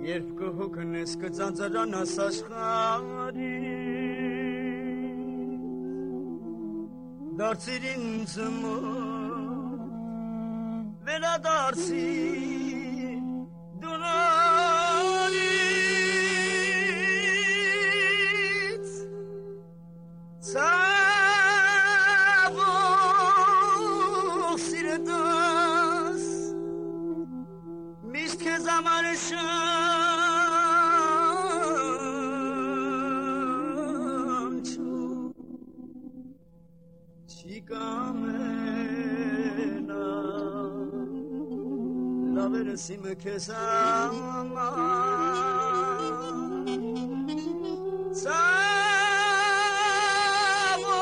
երբ կհոգնես կծանծրանաս աշխարհի դարձիր ինձ մոտ վերադարձիր դու նորից ցավով սիրտս միշտ քեզ համար Sim che sama Savo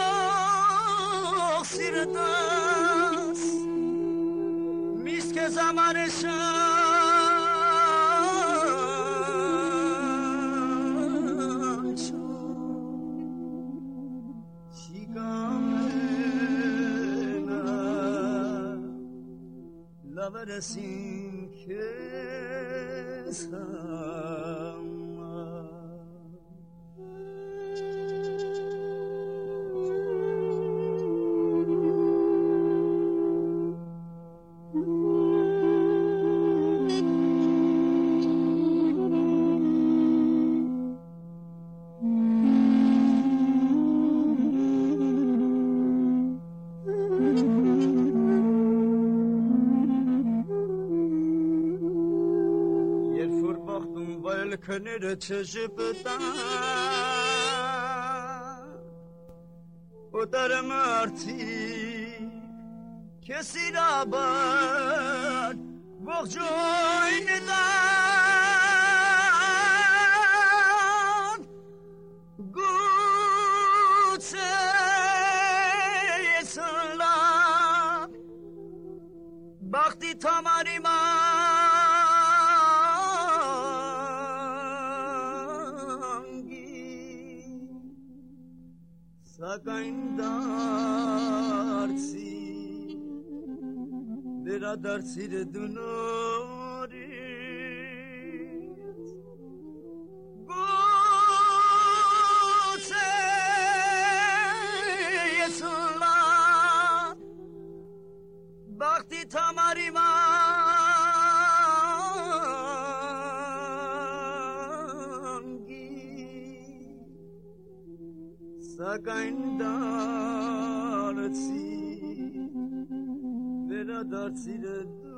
sirtas Mis che zamane shanchu Chigamena Lavarasim Քները չժպտան Օտար մարդիկ քեզ սիրաբար ողջույն տան Գուցե ես լավ բախտի թամարի Սակայն վերադարձիր դու նորից Գուցե ես լավ բախտի թամարի Սակայն դարձի վերադարձիր